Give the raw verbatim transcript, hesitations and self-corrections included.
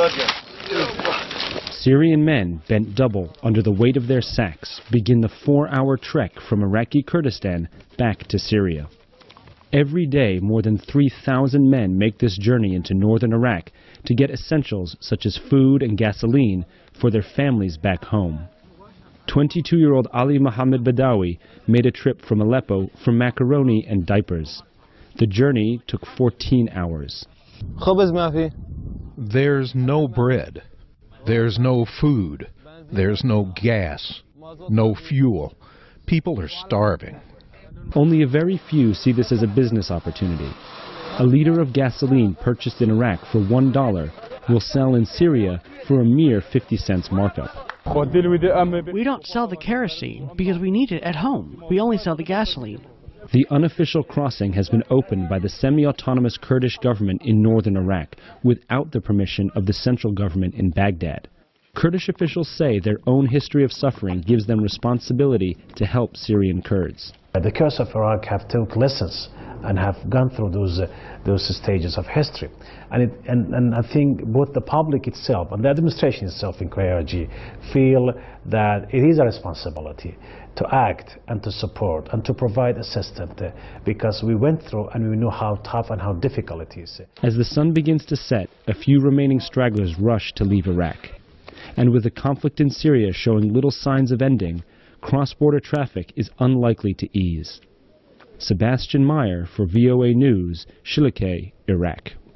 Syrian men, bent double under the weight of their sacks, begin the four-hour trek from Iraqi Kurdistan back to Syria. Every day, more than three thousand men make this journey into northern Iraq to get essentials such as food and gasoline for their families back home. twenty-two-year-old Ali Mohammed Badawi made a trip from Aleppo for macaroni and diapers. The journey took fourteen hours. There's no bread. There's no food. There's no gas. No fuel. People are starving. Only a very few see this as a business opportunity. A liter of gasoline purchased in Iraq for one dollar will sell in Syria for a mere fifty cents markup. We don't sell the kerosene because we need it at home. We only sell the gasoline. The unofficial crossing has been opened by the semi-autonomous Kurdish government in northern Iraq without the permission of the central government in Baghdad. Kurdish officials say their own history of suffering gives them responsibility to help Syrian Kurds. The Kurds of Iraq have taught lessons and have gone through those uh, those stages of history, and, it, and and I think both the public itself and the administration itself in K R G feel that it is a responsibility to act and to support and to provide assistance, uh, because we went through and we know how tough and how difficult it is. As the sun begins to set, a few remaining stragglers rush to leave Iraq, and with the conflict in Syria showing little signs of ending, cross-border traffic is unlikely to ease. Sebastian Meyer for V O A News, Shilakeh, Iraq.